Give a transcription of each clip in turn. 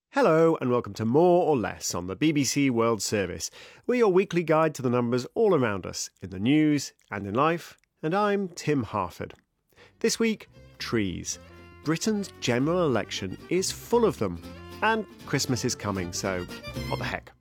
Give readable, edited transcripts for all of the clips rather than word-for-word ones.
Hello and welcome to More or Less on the BBC World Service. We're your weekly guide to the numbers all around us, in the news and in life, and I'm Tim Harford. This week, trees. Britain's general election is full of them, and Christmas is coming, so what the heck.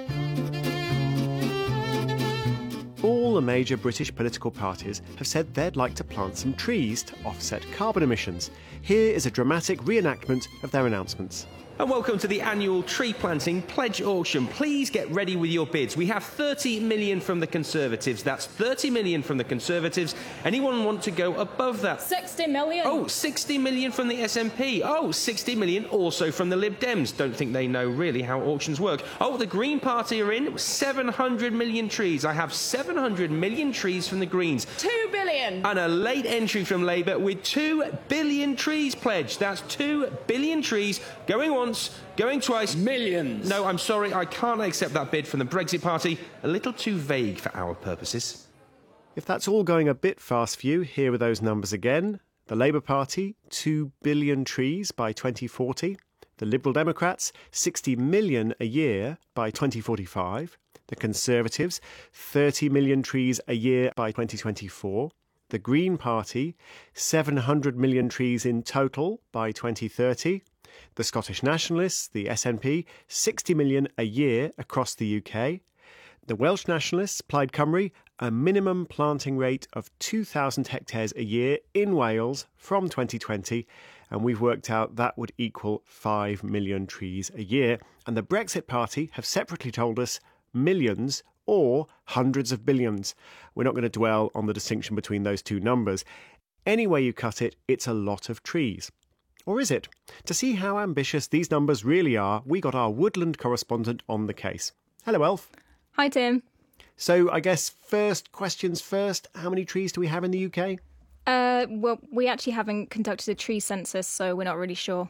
All the major British political parties have said they'd like to plant some trees to offset carbon emissions. Here is a dramatic reenactment of their announcements. And welcome to the annual tree planting pledge auction. Please get ready with your bids. We have 30 million from the Conservatives. That's 30 million from the Conservatives. Anyone want to go above that? 60 million. Oh, 60 million from the SNP. Oh, 60 million also from the Lib Dems. Don't think they know really how auctions work. Oh, the Green Party are in. 700 million trees. I have 700 million trees from the Greens. 2 billion. And a late entry from Labour with 2 billion trees pledged. That's 2 billion trees going once, going twice. Millions. No, I'm sorry, I can't accept that bid from the Brexit Party. A little too vague for our purposes. If that's all going a bit fast for you, here are those numbers again. The Labour Party, 2 billion trees by 2040. The Liberal Democrats, 60 million a year by 2045. The Conservatives, 30 million trees a year by 2024. The Green Party, 700 million trees in total by 2030. The Scottish Nationalists, the SNP, 60 million a year across the UK. The Welsh Nationalists, Plaid Cymru, a minimum planting rate of 2,000 hectares a year in Wales from 2020, and we've worked out that would equal 5 million trees a year. And the Brexit Party have separately told us millions or hundreds of billions. We're not going to dwell on the distinction between those two numbers. Any way you cut it, it's a lot of trees. Or is it? To see how ambitious these numbers really are, we got our woodland correspondent on the case. Hello, Elf. Hi, Tim. So I guess first questions first, how many trees do we have in the UK? Well, we actually haven't conducted a tree census, so we're not really sure.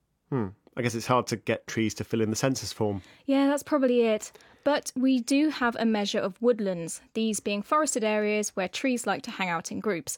I guess it's hard to get trees to fill in the census form. Yeah, that's probably it. But we do have a measure of woodlands, these being forested areas where trees like to hang out in groups.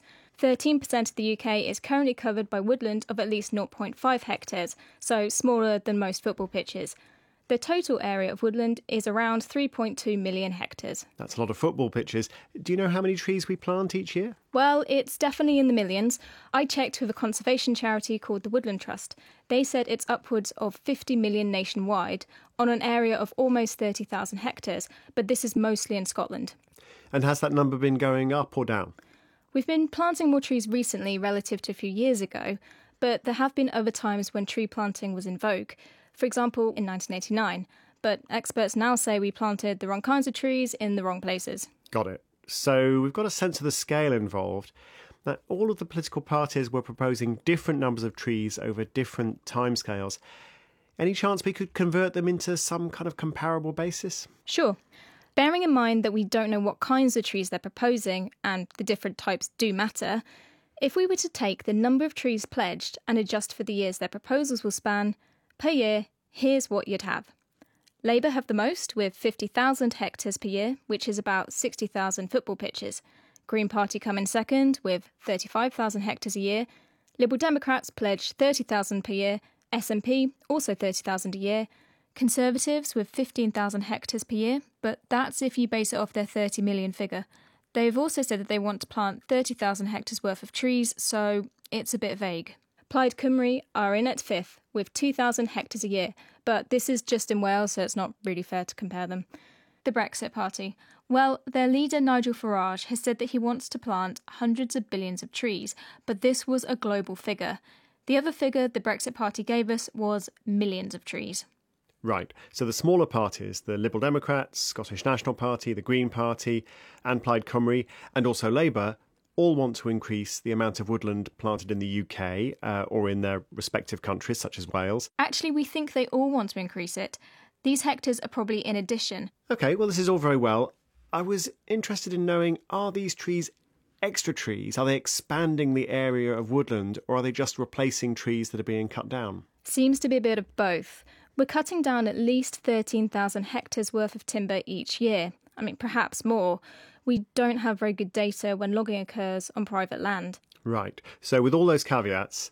13% of the UK is currently covered by woodland of at least 0.5 hectares, so smaller than most football pitches. The total area of woodland is around 3.2 million hectares. That's a lot of football pitches. Do you know how many trees we plant each year? Well, it's definitely in the millions. I checked with a conservation charity called the Woodland Trust. They said it's upwards of 50 million nationwide on an area of almost 30,000 hectares, but this is mostly in Scotland. And has that number been going up or down? We've been planting more trees recently relative to a few years ago, but there have been other times when tree planting was in vogue. For example, in 1989. But experts now say we planted the wrong kinds of trees in the wrong places. Got it. So we've got a sense of the scale involved. Now, all of the political parties were proposing different numbers of trees over different timescales. Any chance we could convert them into some kind of comparable basis? Sure. Bearing in mind that we don't know what kinds of trees they're proposing, and the different types do matter, if we were to take the number of trees pledged and adjust for the years their proposals will span, per year, here's what you'd have. Labour have the most, with 50,000 hectares per year, which is about 60,000 football pitches. Green Party come in second, with 35,000 hectares a year. Liberal Democrats pledge 30,000 per year. SNP, also 30,000 a year. Conservatives with 15,000 hectares per year, but that's if you base it off their 30 million figure. They've also said that they want to plant 30,000 hectares worth of trees, so it's a bit vague. Plaid Cymru are in at fifth, with 2,000 hectares a year, but this is just in Wales, so it's not really fair to compare them. The Brexit Party. Well, their leader Nigel Farage has said that he wants to plant hundreds of billions of trees, but this was a global figure. The other figure the Brexit Party gave us was millions of trees. Right. So the smaller parties, the Liberal Democrats, Scottish National Party, the Green Party and Plaid Cymru, and also Labour, all want to increase the amount of woodland planted in the UK or in their respective countries, such as Wales. Actually, we think they all want to increase it. These hectares are probably in addition. OK, well, this is all very well. I was interested in knowing, are these trees extra trees? Are they expanding the area of woodland, or are they just replacing trees that are being cut down? Seems to be a bit of both. We're cutting down at least 13,000 hectares worth of timber each year. I mean, perhaps more. We don't have very good data when logging occurs on private land. Right. So with all those caveats,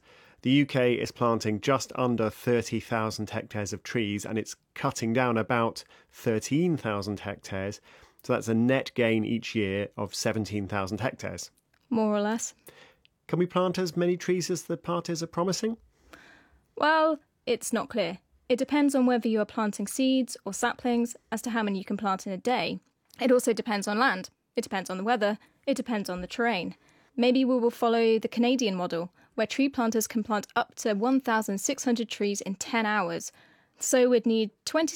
The UK is planting just under 30,000 hectares of trees, and it's cutting down about 13,000 hectares. So that's a net gain each year of 17,000 hectares. More or less. Can we plant as many trees as the parties are promising? Well, it's not clear. It depends on whether you are planting seeds or saplings as to how many you can plant in a day. It also depends on land. It depends on the weather. It depends on the terrain. Maybe we will follow the Canadian model, where tree planters can plant up to 1,600 trees in 10 hours. So we'd need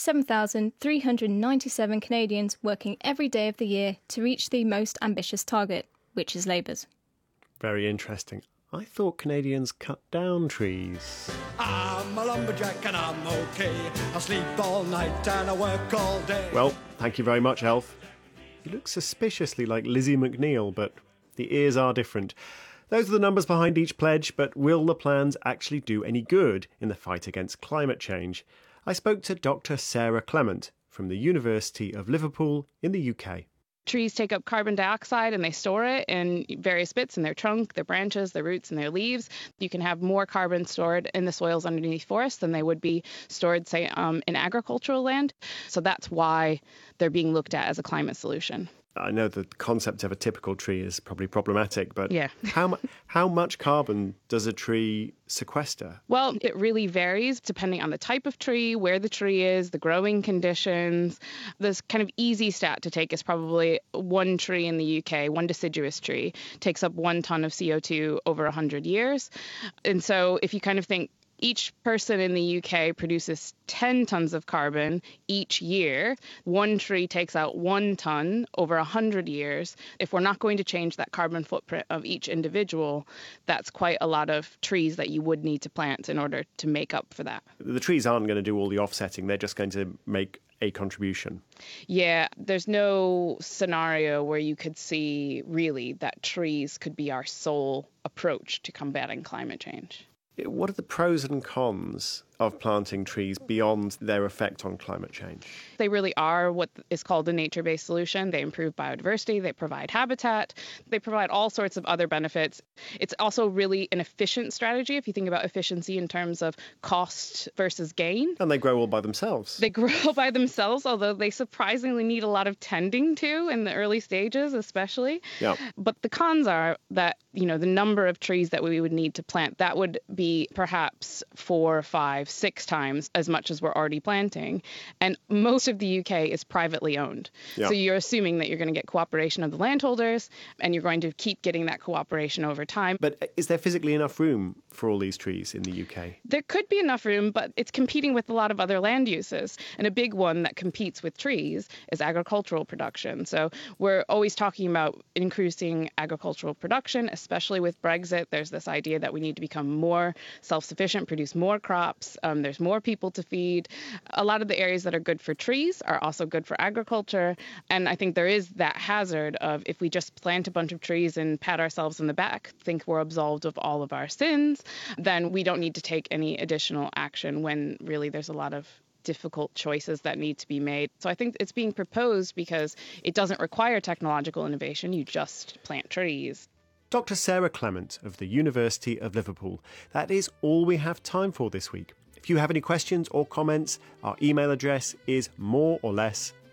27,397 Canadians working every day of the year to reach the most ambitious target, which is Labour's. Very interesting. I thought Canadians cut down trees. I'm a lumberjack and I'm okay. I sleep all night and I work all day. Well, thank you very much, Elf. You look suspiciously like Lizzie McNeil, but the ears are different. Those are the numbers behind each pledge, but will the plans actually do any good in the fight against climate change? I spoke to Dr. Sarah Clement from the University of Liverpool in the UK. Trees take up carbon dioxide and they store it in various bits in their trunk, their branches, their roots, and their leaves. You can have more carbon stored in the soils underneath forests than they would be stored, say, in agricultural land. So that's why they're being looked at as a climate solution. I know the concept of a typical tree is probably problematic, but yeah. how much carbon does a tree sequester? Well, it really varies depending on the type of tree, where the tree is, the growing conditions. This kind of easy stat to take is probably one tree in the UK, one deciduous tree, takes up 1 ton of CO2 over 100 years. And so if you kind of think each person in the UK produces 10 tons of carbon each year. One tree takes out 1 ton over 100 years. If we're not going to change that carbon footprint of each individual, that's quite a lot of trees that you would need to plant in order to make up for that. The trees aren't going to do all the offsetting. They're just going to make a contribution. Yeah, there's no scenario where you could see really that trees could be our sole approach to combating climate change. What are the pros and cons of planting trees beyond their effect on climate change? They really are what is called a nature-based solution. They improve biodiversity, they provide habitat, they provide all sorts of other benefits. It's also really an efficient strategy if you think about efficiency in terms of cost versus gain. And they grow all by themselves. They grow by themselves, although they surprisingly need a lot of tending to in the early stages especially. Yeah. But the cons are that, the number of trees that we would need to plant, that would be perhaps 4, 5, 6 times as much as we're already planting. And most of the UK is privately owned. Yeah. So you're assuming that you're going to get cooperation of the landholders and you're going to keep getting that cooperation over time. But is there physically enough room for all these trees in the UK? There could be enough room, but it's competing with a lot of other land uses. And a big one that competes with trees is agricultural production. So we're always talking about increasing agricultural production, especially with Brexit. There's this idea that we need to become more self-sufficient, produce more crops. There's more people to feed. A lot of the areas that are good for trees are also good for agriculture. And I think there is that hazard of if we just plant a bunch of trees and pat ourselves in the back, think we're absolved of all of our sins, then we don't need to take any additional action when really there's a lot of difficult choices that need to be made. So I think it's being proposed because it doesn't require technological innovation. You just plant trees. Dr. Sarah Clement of the University of Liverpool. That is all we have time for this week. If you have any questions or comments, our email address is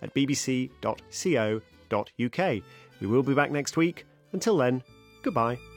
moreorless@bbc.co.uk. We will be back next week. Until then, goodbye.